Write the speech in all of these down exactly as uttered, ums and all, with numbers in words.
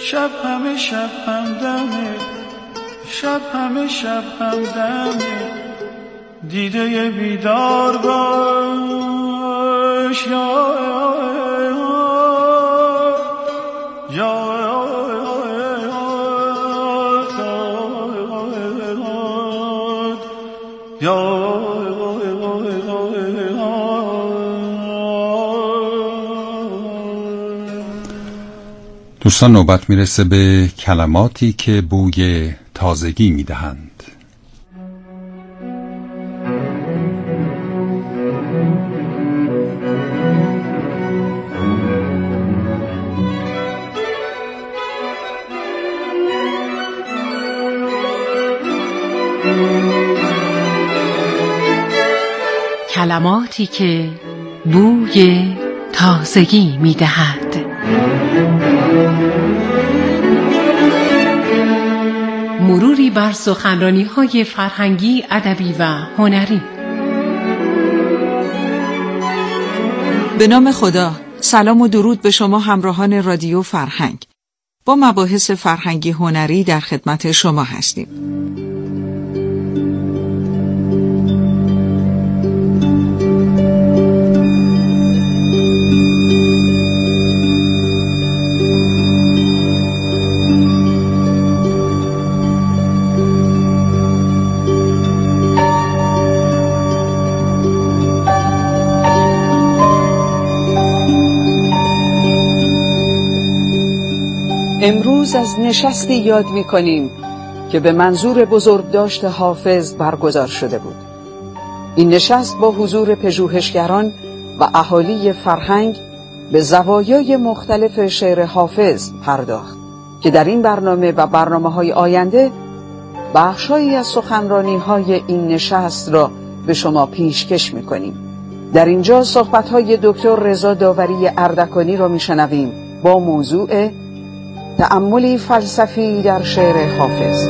شب همه شب همدمه، شب همه شب همدمه، دیده بیدار باش یا یا دوستان نوبت میرسه به کلماتی که بوی تازگی میدهند. کلماتی که بوی تازگی میدهد. مروری بر سخنرانی‌های فرهنگی، ادبی و هنری. به نام خدا، سلام و درود به شما همراهان رادیو فرهنگ. با مباحث فرهنگی هنری در خدمت شما هستیم. امروز از نشستی یاد می‌کنیم که به منظور بزرگداشت حافظ برگزار شده بود. این نشست با حضور پژوهشگران و اهالی فرهنگ به زوایای مختلف شعر حافظ پرداخت که در این برنامه و برنامه‌های آینده بخش‌هایی از سخنرانی‌های این نشست را به شما پیشکش می‌کنیم. در اینجا صحبت‌های دکتر رضا داوری اردکانی را می‌شنویم با موضوع تأملی فلسفی در شعر حافظ.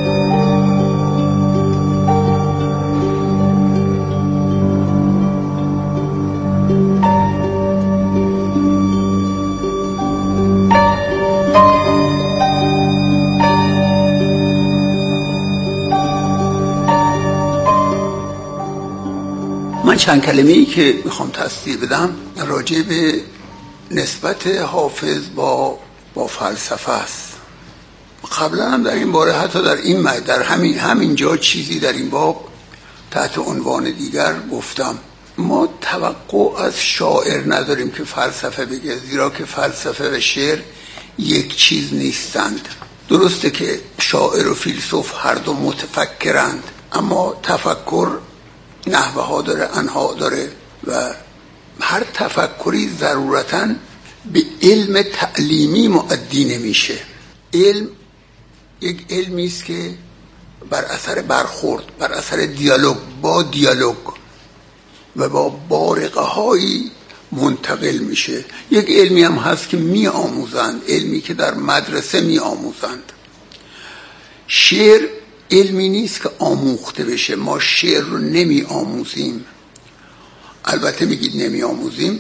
من چند کلمه‌ای که میخوام تصدیق بدم راجع به نسبت حافظ با با فلسفه است. قبلا هم در این باره، حتی در این مد در همین همینجا چیزی در این باب تحت عنوان دیگر گفتم. ما توقع از شاعر نداریم که فلسفه بگه، زیرا که فلسفه و شعر یک چیز نیستند. درسته که شاعر و فیلسوف هر دو متفکرند، اما تفکر نحوه ها داره، انواع داره و هر تفکری ضرورتاً به علم تعلیمی مؤدی نمیشه. علم یک علمی است که بر اثر برخورد، بر اثر دیالوگ با دیالوگ و با بارقه هایی منتقل میشه. یک علمی هم هست که می آموزند، علمی که در مدرسه می آموزند. شعر علمی نیست که آموخته بشه. ما شعر رو نمی آموزیم. البته میگید نمی آموزیم،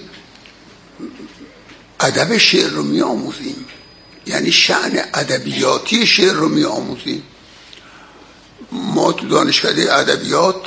ادب شعر رو می آموزیم، یعنی شأن ادبیاتی شعر رو می آموزیم. ما تو دانشکده ادبیات،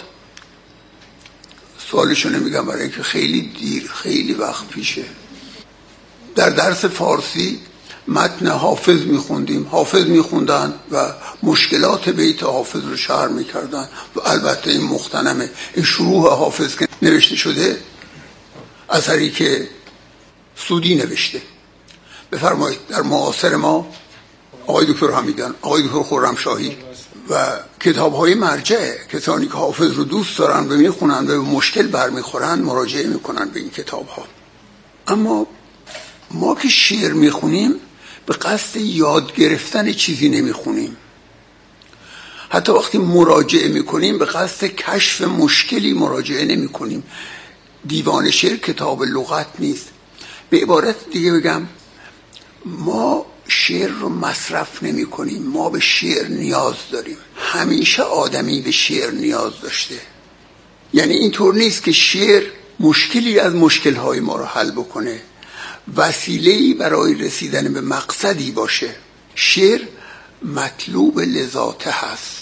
سوالشو نمیگم برای اینکه خیلی دیر، خیلی وقت پیشه، در درس فارسی متن حافظ میخوندیم، حافظ میخوندن و مشکلات بیت حافظ رو شرح میکردن و البته این مختنمه، این شروح حافظ که نوشته شده، اثری که سودی نوشته. بفرمایید در معاصر ما آقای دکتر حمیدان، آقای دکتر خرمشاهی و کتاب‌های مرجع، کسانی که حافظ رو دوست دارن و میخونن و به مشکل برمیخورن مراجعه میکنن به این کتاب‌ها. اما ما که شعر میخونیم به قصد یاد گرفتن چیزی نمیخونیم. حتی وقتی مراجعه میکنیم به قصد کشف مشکلی مراجعه نمیکنیم. دیوان شعر کتاب لغت نیست. به عبارت دیگه بگم، ما شعر رو مصرف نمی کنیم، ما به شعر نیاز داریم. همیشه آدمی به شعر نیاز داشته. یعنی اینطور نیست که شعر مشکلی از مشکلهای ما رو حل بکنه، وسیله‌ای برای رسیدن به مقصدی باشه. شعر مطلوب لذاته هست.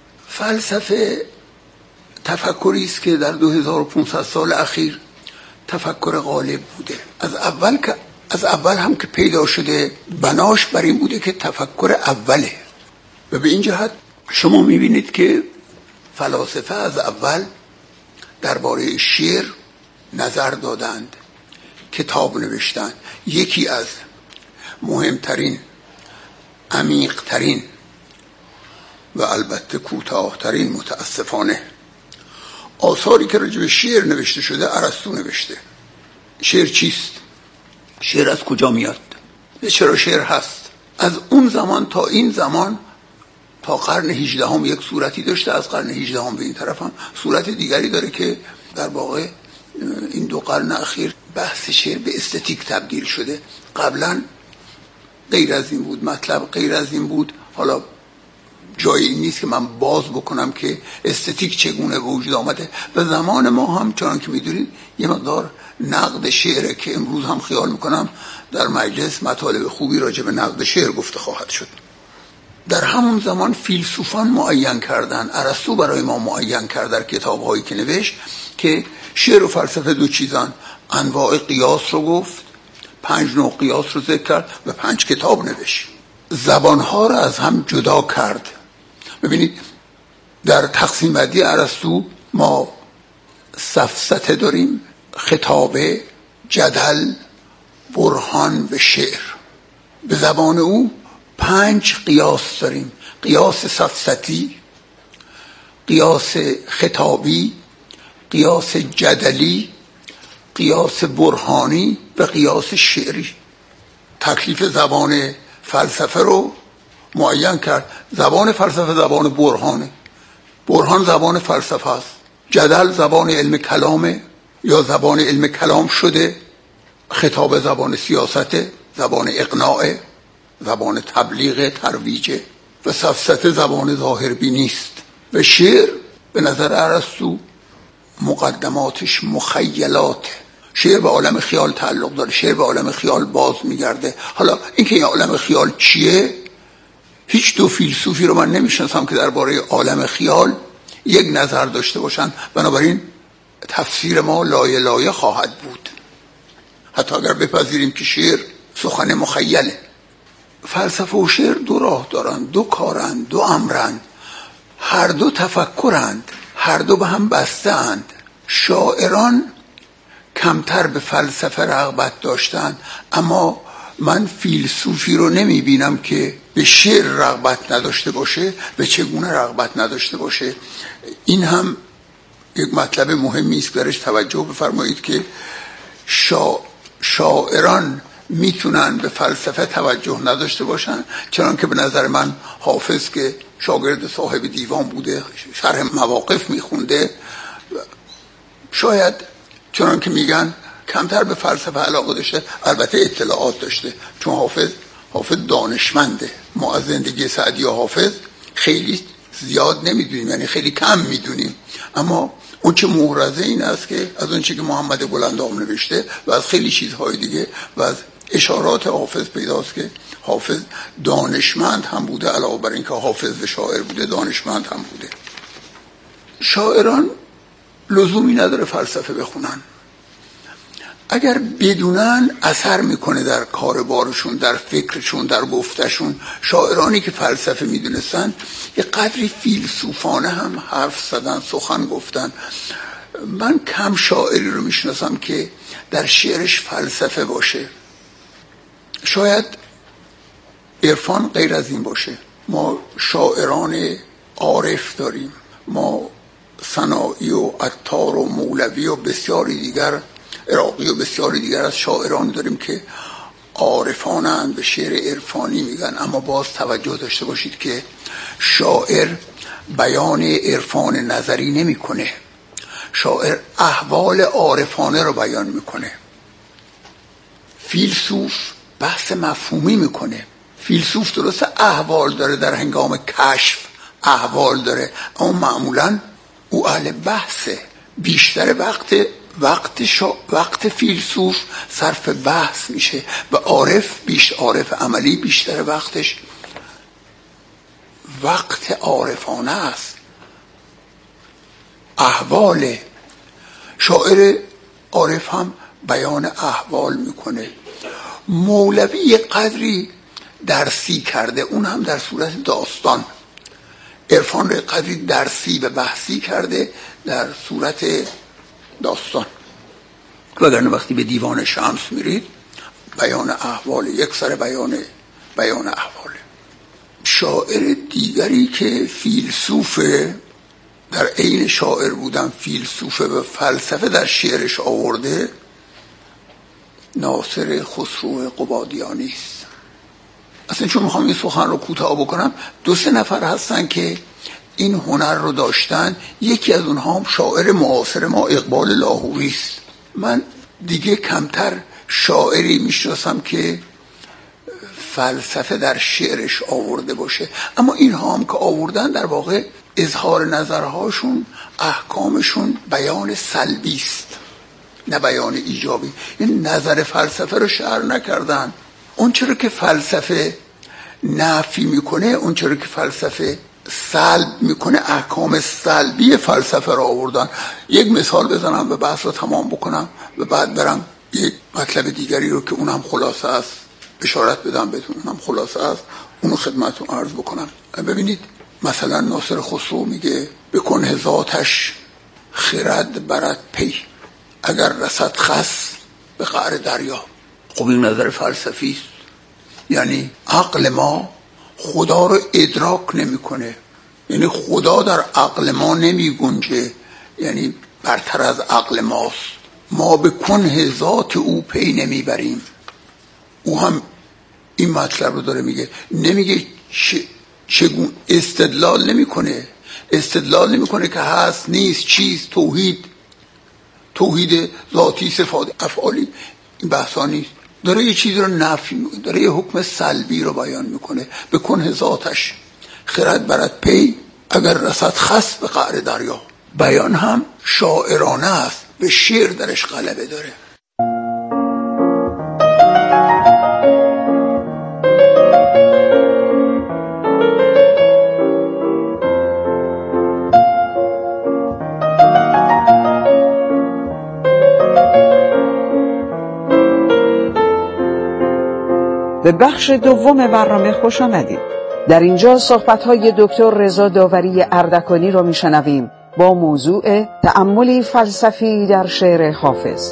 فلسفه تفکری است که در دو هزار و پانصد سال اخیر تفکر غالب بوده. از اول که از اول هم که پیدا شده بناش بر این بوده که تفکر اوله و به این جهت شما میبینید که فلاسفه از اول درباره شعر نظر دادند، کتاب نوشتند. یکی از مهمترین، عمیقترین و البته کوتاهترین متاسفانه آثاری که راجع به شعر نوشته شده ارسطو نوشته. شعر چیست؟ شعر از کجا میاد؟ چرا شعر هست؟ از اون زمان تا این زمان تا قرن هجدهم یک صورتی داشته، از قرن هجدهم به این طرف هم صورت دیگری داره که در واقع این دو قرن اخیر بحث شعر به استتیک تبدیل شده. قبلا غیر از این بود، مطلب غیر از این بود. حالا جایی این نیست که من باز بکنم که استتیک چگونه وجود آمده. و زمان ما هم چون که میدونید یه مقدار نقد شعره که امروز هم خیال میکنم در مجلس مطالب خوبی راجع به نقد شعر گفته خواهد شد. در همون زمان فیلسوفان معین کردن، ارسطو برای ما معین کرد در کتاب‌هایی که نوشت که شعر و فلسفه دو چیزان. انواع قیاس رو گفت، پنج نوع قیاس رو ذکر کرد و پنج کتاب نوشت. زبانها رو از هم جدا کرد. ببینید در تقسیم بندی ارسطو ما سفسطه داریم، خطابه، جدل، برهان و شعر. به زبان او پنج قیاس داریم: قیاس سفسطی، قیاس خطابی، قیاس جدلی، قیاس برهانی و قیاس شعری. تکلیف زبان فلسفه رو معین کرد. زبان فلسفه زبان برهانه، برهان زبان فلسفه است. جدل زبان علم کلامه یا زبان علم کلام شده. خطاب زبان سیاسته، زبان اقناعه، زبان تبلیغ، ترویجه. و سفسطه زبان ظاهربینی است. و شعر به نظر ارسطو مقدماتش مخیلاته. شعر به عالم خیال تعلق داره، شعر به عالم خیال باز میگرده. حالا اینکه این عالم خیال چیه، هیچ دو فیلسوفی رو من نمیشناسم که درباره عالم خیال یک نظر داشته باشن. بنابراین تفسیر ما لایه لایه خواهد بود، حتی اگر بپذیریم که شعر سخن مخیله. فلسفه و شعر دو راه دارند، دو کارند، دو امرند، هر دو تفکرند، هر دو به هم بسته اند. شاعران کمتر به فلسفه رغبت داشتند، اما من فیلسوفی رو نمی بینم که به شعر رغبت نداشته باشه و چگونه رغبت نداشته باشه. این هم یک مطلب مهمی است که درش توجه بفرمایید که شا... شاعران میتونن به فلسفه توجه نداشته باشن، چنان که به نظر من حافظ که شاگرد صاحب دیوان بوده، شرح مواقف میخونده، شاید چنان که میگن کمتر به فلسفه علاقه داشته، البته اطلاعات داشته، چون حافظ حافظ دانشمنده. ما از زندگی سعدی و حافظ خیلی زیاد نمیدونیم، یعنی خیلی کم میدونیم، اما اون چه محرزه این است که از اون چه که محمد بلندام نوشته و از خیلی چیزهای دیگه و از اشارات حافظ پیداست که حافظ دانشمند هم بوده، علاوه بر اینکه حافظ و شاعر بوده دانشمند هم بوده. شاعران لزومی نداره فلسفه بخونن، اگر بدونن اثر میکنه در کاربارشون، در فکرشون، در گفتشون. شاعرانی که فلسفه میدونستن یه قدری فیلسوفانه هم حرف زدن، سخن گفتن. من کم شاعری رو میشناسم که در شعرش فلسفه باشه. شاید عرفان غیر از این باشه. ما شاعران عارف داریم، ما سنایی و عطار و مولوی و بسیاری دیگر، عراقی و بسیاری دیگر از شاعران داریم که عارفانند، به شعر عرفانی میگن. اما باز توجه داشته باشید که شاعر بیان عرفان نظری نمیکنه، شاعر احوال عارفانه رو بیان میکنه. فیلسوف بحث مفهومی میکنه. فیلسوف درسته احوال داره، در هنگام کشف احوال داره، اما معمولا او اهل بحثه. بیشتر وقت وقت شا... وقت فیلسوف صرف بحث میشه و عارف بیشتر عارف عملی بیشتر وقتش وقت عارفانه است، احوال. شاعر عارف هم بیان احوال میکنه. مولوی قدری درسی کرده، اون هم در صورت داستان. عرفان رو قدری درسی و بحثی کرده در صورت داستان. وگرنه وقتی به دیوان شمس میرید بیان احوال، یک سر بیان بیان احوال. شاعر دیگری که فیلسوفه، در عین شاعر بودن فیلسوفه و فلسفه در شعرش آورده، ناصر خسرو قبادیانی است. اصلا چون میخوام این سخن رو کوتاه بکنم، دو سه نفر هستن که این هنر رو داشتن. یکی از اونها هم شاعر معاصر ما اقبال لاهوری است. من دیگه کمتر شاعری میشناسم که فلسفه در شعرش آورده باشه، اما اینها هم که آوردن در واقع اظهار نظرهاشون، احکامشون بیان سلبی است نه بیان ایجابی. این نظر فلسفه رو شرح نکردن. اون چرا که فلسفه نفی میکنه، اون چرا که فلسفه سلب میکنه، احکام سلبی فلسفه رو آوردن. یک مثال بزنم و بحث رو تمام بکنم و بعد برم یک مطلب دیگری رو که اونم خلاصه است اشارت بدم بهتون، اونم خلاصه است، اونو خدمتتون عرض بکنم. ببینید مثلا ناصر خسرو میگه بکن هزاتش خرد برد پی، اگر رسد خس به قعر دریا. خب این نظر فلسفی است. یعنی عقل ما خدا رو ادراک نمیکنه، یعنی خدا در عقل ما نمی گنجه، یعنی برتر از عقل ماست. ما به کنه ذات او پی نمیبریم. او هم این مطلب رو داره میگه، نمیگه چگونه، استدلال نمیکنه، استدلال نمیکنه که هست نیست چیز، توحید توحید ذاتی صفات افعالی، این بحثا نیست. داره یه چیزی رو نفی میکنه، داره یه حکم سلبی رو بیان میکنه. به کنه ذاتش خرد برد پی، اگر رسد خس به قعر دریا. بیان هم شاعرانه است، به شعر درش غلبه داره. به بخش دوم برنامه خوش آمدید. در اینجا صحبت‌های دکتر رضا داوری اردکانی رو میشنویم با موضوع تأملی فلسفی در شعر حافظ.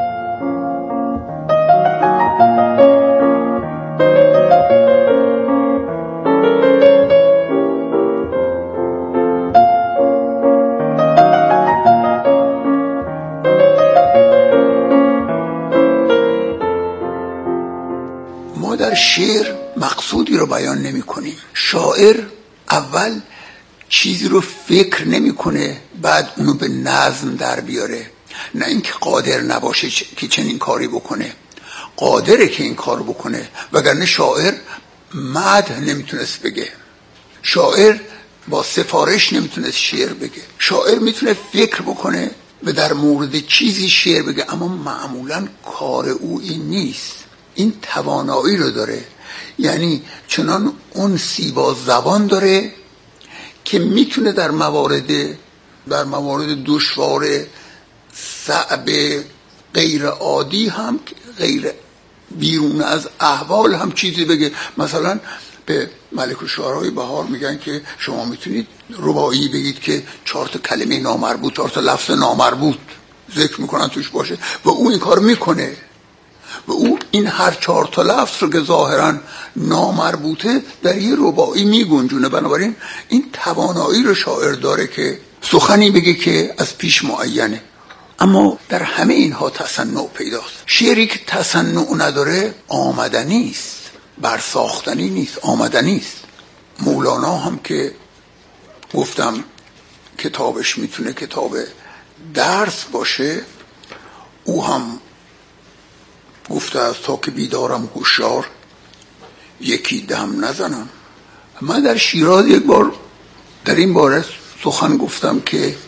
در شعر مقصودی رو بیان نمی کنیم. شاعر اول چیزی رو فکر نمی کنه بعد اونو به نظم در بیاره، نه اینکه قادر نباشه که چنین کاری بکنه، قادره که این کار بکنه. وگرنه شاعر مدح نمیتونست بگه، شاعر با سفارش نمیتونست شعر بگه. شاعر میتونه فکر بکنه و در مورد چیزی شعر بگه، اما معمولا کار او این نیست. این توانایی رو داره، یعنی چنان اون سیبا زبان داره که میتونه در موارد در موارد دشوار صعب غیر عادی هم، غیر بیرون از احوال هم چیزی بگه. مثلا به ملک الشعرای بهار میگن که شما میتونید رباعی بگید که چهار تا کلمه نامربوط، چهار تا لفظ نامربوط ذکر میکنن توش باشه و اون این کار میکنه و او این هر چهار تا لفظ رو که ظاهرا نامربوطه در یه رباعی میگنجونه. بنابراین این توانایی رو شاعر داره که سخنی بگه که از پیش معینه. اما در همه اینها تصنع پیداست. شعری که تصنع نداره آمدنی است، برساختنی نیست، آمدنی است. مولانا هم که گفتم کتابش میتونه کتاب درس باشه، او هم گفته است تا که بیدارم هوشیار یکی دم نزنم. من در شیراز یک بار در این باره سخن گفتم که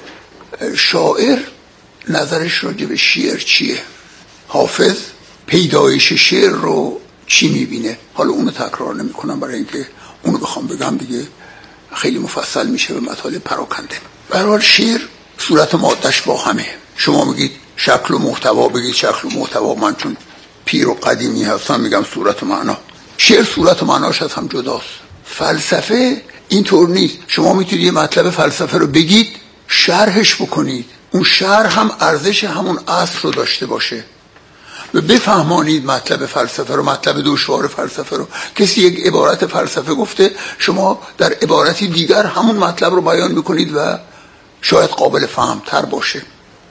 شاعر نظرش راجع به شعر چیه، حافظ پیدایش شعر رو چی میبینه. حالا اونو تکرار نمی کنم برای اینکه اونو بخوام بگم دیگه خیلی مفصل میشه به مطالب پراکنده. به هر حال شعر صورت مادهش با همه. شما میگید شکل و محتوا، بگید شکل و محتوا. من چون پیر و قدیمی هستم میگم صورت و معنا. شعر صورت و معناش از هم جداست. فلسفه اینطور نیست. شما میتونید یه مطلب فلسفه رو بگید، شرحش بکنید، اون شرح هم ارزش همون اصل رو داشته باشه و بفهمانید مطلب فلسفه رو، مطلب دشوار فلسفه رو. کسی یک عبارت فلسفه گفته، شما در عبارتی دیگر همون مطلب رو بیان بکنید و شاید قابل فهم تر باشه.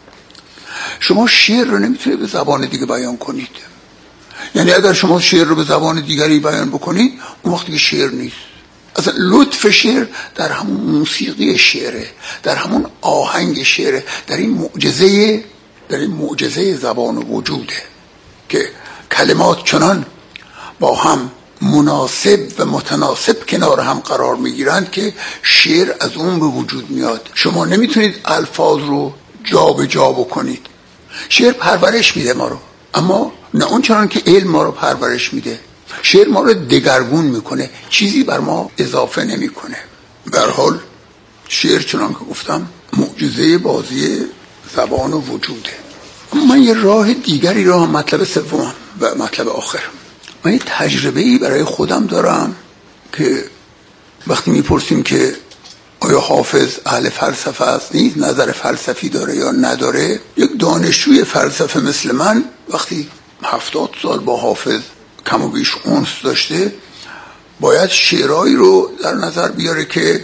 شما شعر رو نمیتونید به زبان دیگه بیان کنید. یعنی اگر شما شعر رو به زبان دیگری بیان بکنید، اون وقتی که شعر نیست. اصلا لطف شعر در همون موسیقی شعره، در همون آهنگ شعره، در این معجزه در این معجزه زبان و وجوده که کلمات چنان با هم مناسب و متناسب کنار هم قرار میگیرند که شعر از اون به وجود میاد. شما نمیتونید الفاظ رو جا به جا بکنید. شعر پرورش میده ما رو، اما نه اون چنان که علم ما رو پرورش میده. شعر ما رو دگرگون میکنه، چیزی بر ما اضافه نمیکنه. به هر حال شعر چنان که گفتم معجزه بازی زبان و وجوده. من یه راه دیگری را هم، مطلب سوم و مطلب آخر، من یه تجربه‌ای برای خودم دارم که وقتی میپرسیم که آیا حافظ اهل فلسفه است، نیست نظر فلسفی داره یا نداره، یک دانشجوی فلسفه مثل من وقتی هفتاد سال با حافظ کم و بیش اونس داشته، باید شعرهایی رو در نظر بیاره که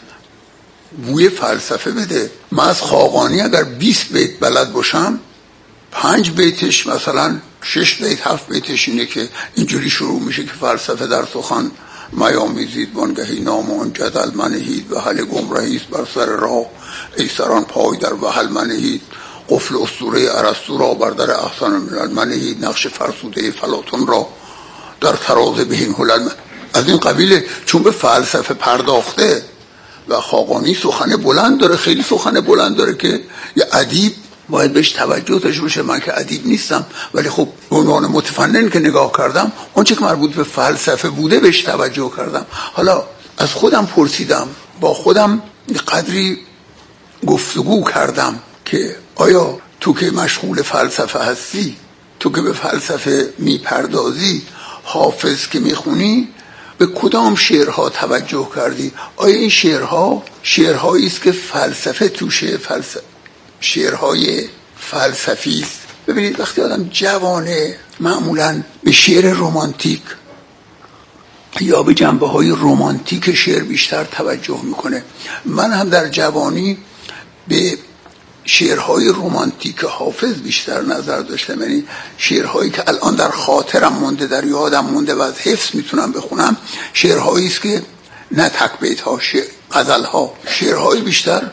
بوی فلسفه بده. من از خاقانی اگر بیست بیت بلد باشم، پنج بیتش مثلا شش بیت هفت بیتش اینه که اینجوری شروع میشه که فلسفه در سخن میامیزید وانگهی نام آن جدل منهید و حل گمرهیست بر سر راه ای سران پای در وحل منهید قفل اسطوره ارسطو را بر در احسن الملل منهید نقش فرسوده فلاطون را در تراز بهین هلل. از این قبیله. چون به فلسفه پرداخته و خاقانی سخن بلند داره، خیلی سخن بلند داره که یه ادیب باید بهش توجه داشته باشه. من که ادیب نیستم، ولی خب به عنوان متفنن که نگاه کردم، اون چه که مربوط به فلسفه بوده بهش توجه کردم. حالا از خودم پرسیدم، با خودم قدری گفتگو کردم که آیا تو که مشغول فلسفه هستی، تو که به فلسفه میپردازی، حافظ که میخونی، به کدام شعرها توجه کردی؟ آیا این شعرها شعرهایی است که فلسفه توشه، فلسفه شعرهای فلسفی است؟ ببینید وقتی آدم جوانه معمولاً به شعر رمانتیک یا به جنبه های رمانتیک شعر بیشتر توجه میکنه. من هم در جوانی به شعرهای رمانتیک حافظ بیشتر نظر داشتم. یعنی شعرهایی که الان در خاطرم مونده، در یادم مونده و از حفظ میتونم بخونم، شعرهایی است که نه تک بیت ها، شعر غزل ها، شعرهایی بیشتر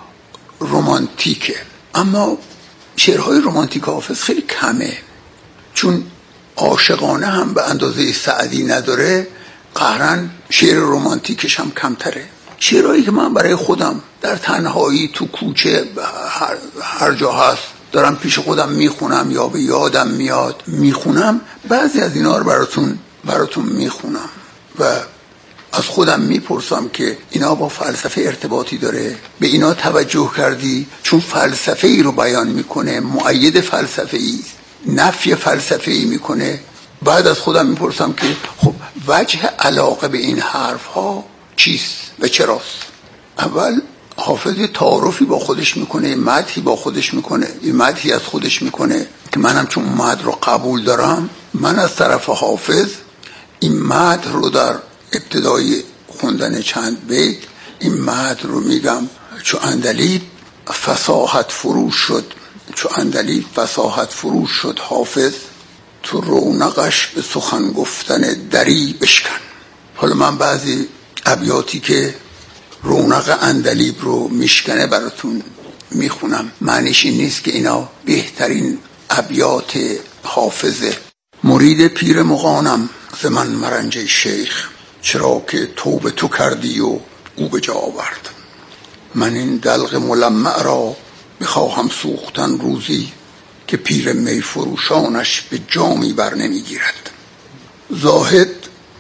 رمانتیکه. اما شعرهای رمانتیک حافظ خیلی کمه، چون عاشقانه هم به اندازه سعدی نداره، قهرن شعر رمانتیکش هم کمتره. شعرهایی که من برای خودم در تنهایی تو کوچه هر, هر جا هست دارم پیش خودم میخونم یا به یادم میاد میخونم، بعضی از اینا رو براتون براتون میخونم و از خودم میپرسم که اینا با فلسفه ارتباطی داره؟ به اینا توجه کردی؟ چون فلسفه ای رو بیان میکنه، مؤید فلسفه ای، نفی فلسفه ای میکنه. بعد از خودم میپرسم که خب وجه علاقه به این حرف ها چیست و چراست؟ اول حافظ تعارفی با خودش میکنه، مدحی با خودش میکنه، یه مدحی از خودش میکنه که منم چون مدح رو قبول دارم، من از طرف حافظ این مدح رو در ابتدای خوندن چند بیت این مدح رو میگم: چو عندلیب فصاحت فروش شد، چو عندلیب فصاحت فروش شد حافظ، تو رونقش به سخن گفتن دری بشکن. حالا من بعضی ابیاتی که رونق عندلیب رو میشکنه براتون میخونم. معنیش این نیست که اینا بهترین ابیات حافظه. مرید پیر مغانم ز من مرنج شیخ، چرا که توبه تو کردی و او به جا آورد. من این دلق ملمع را بخواهم سوختن روزی، که پیر می فروشانش به جامی بر نمیگیرد. زاهد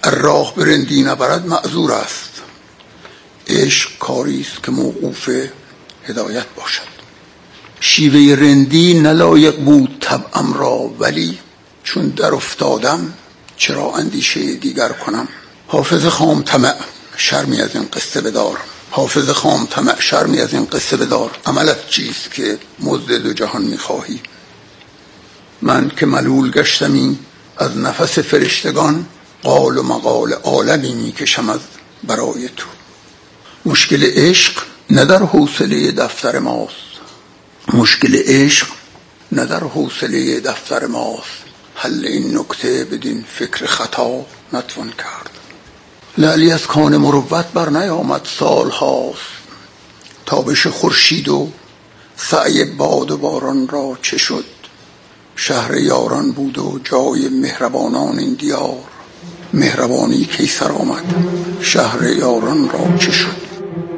راه به رندی نبرد معذور است. عشق کاری است که موقوف هدایت باشد. شیوه رندی نلایق بود طبعم را، ولی چون در افتادم چرا اندیشه دیگر کنم. حافظ خام طمع شرمی از این قصه بدار. حافظ خام طمع شرمی از این قصه بدار. عملت چیست که مزد دو جهان میخواهی؟ من که ملول گشتمی از نفس فرشتگان، قال و مقال عالمی میکشم از برای تو. مشکل عشق نه در حوصله دفتر ماست. مشکل عشق نه در حوصله دفتر ماست. حل این نکته بدین فکر خطا نتوان کرد. لعلی از کان مروت بر نیامد سال هاست. تابش خورشید و سعی باد و باران را چه شد؟ شهر یاران بود و جای مهربانان این دیار. مهربانی کی سر آمد؟ شهر یاران را چه شد؟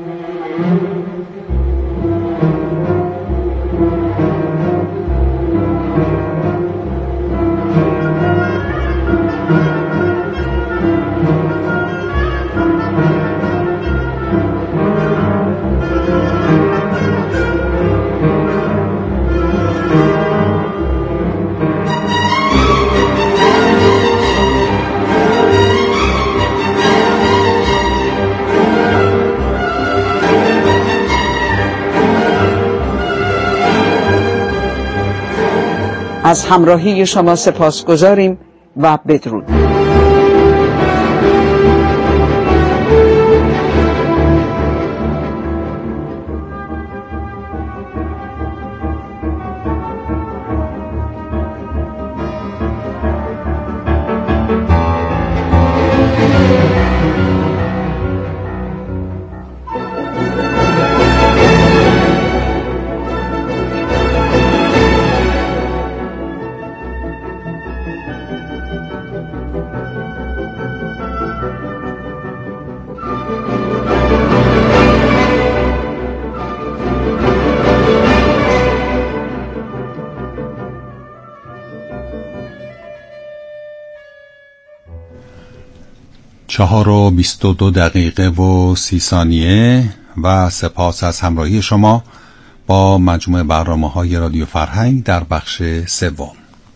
از همراهی شما سپاسگزاریم و بدرود. چهار و بیست و دو دقیقه و سی ثانیه و سپاس از همراهی شما با مجموع برنامه‌های رادیو فرهنگ در بخش سوم.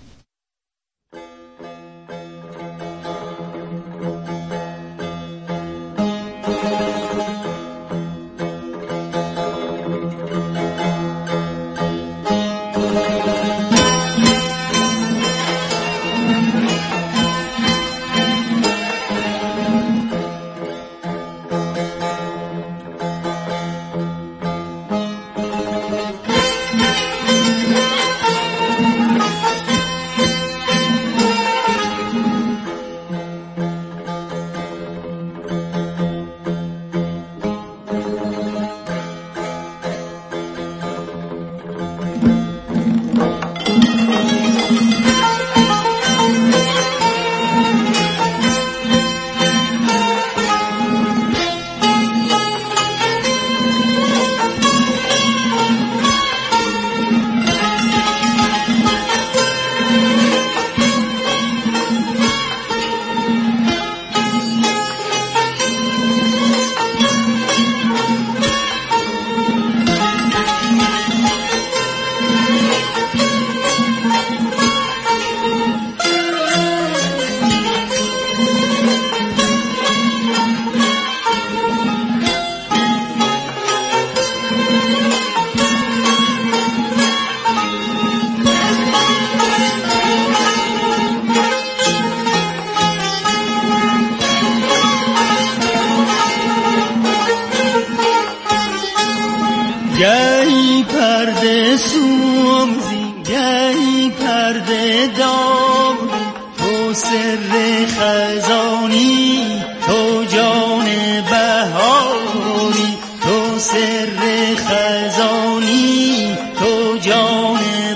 گهی پرده سوزی گهی پرده داری، تو سر خزانی تو جان بهاری، تو سر خزانی تو جان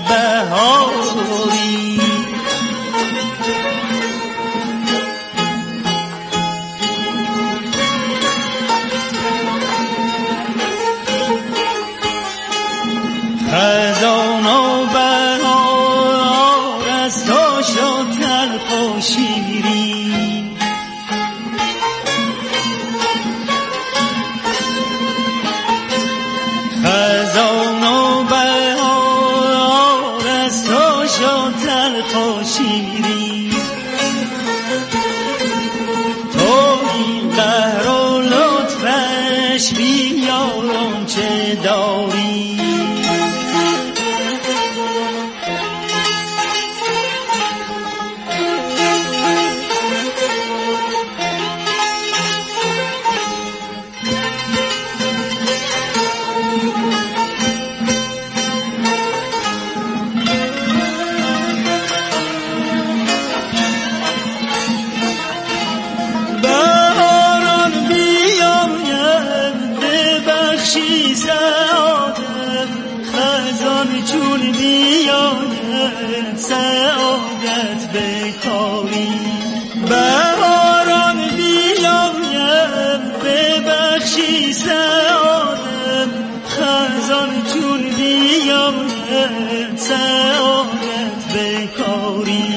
بهاری. خزان و بهار از تو شد تلخ و شیرین، دلکش بیارم چه داری. سعادت بکاری بهاران بیایم ببخشی سعادت خزان چون بیایم سعادت بکاری.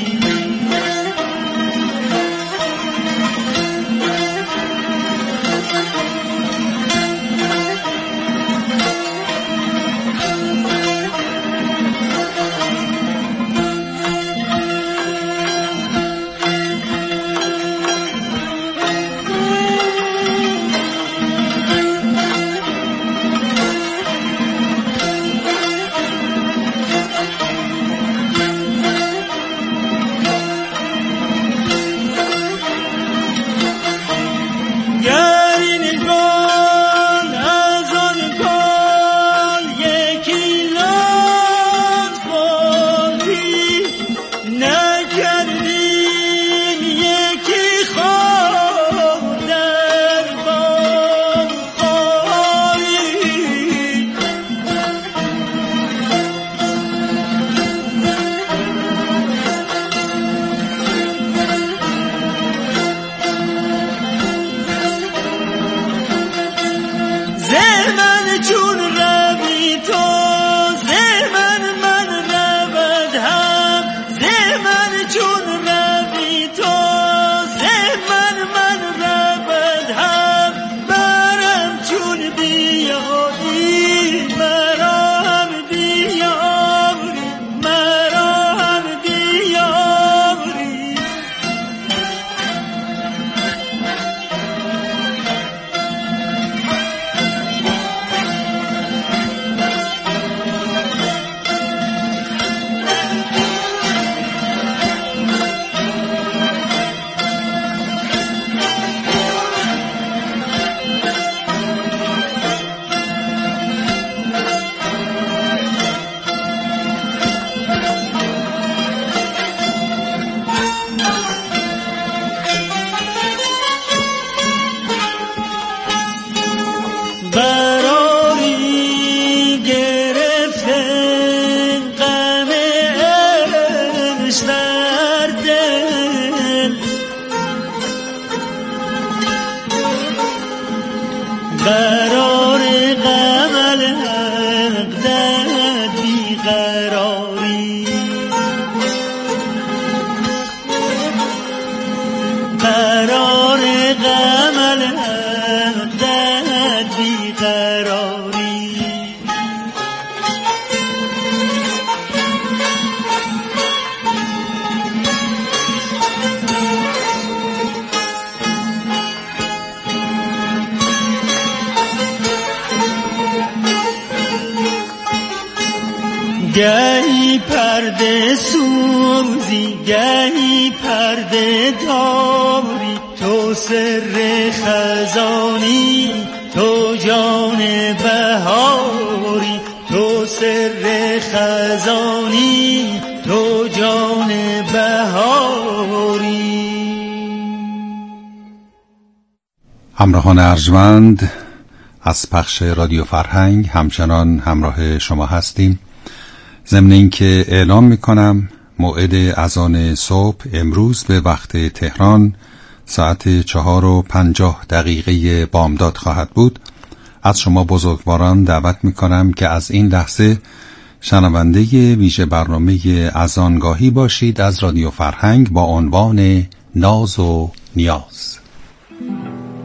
قرار قبل حق در بیقراری قرار قبل حق در بیقراری گهی پرده سوزی گهی پرده داری تو سر خزانی تو جان بهاری تو سر خزانی تو جان بهاری. همراهان ارجمند از پخش رادیو فرهنگ همچنان همراه شما هستیم. ضمن اینکه اعلام میکنم موعد اذان صبح امروز به وقت تهران ساعت چهار و پنجاه دقیقه بامداد خواهد بود. از شما بزرگواران دعوت میکنم که از این لحظه شنونده ویژه برنامه اذانگاهی باشید از رادیو فرهنگ با عنوان ناز و نیاز.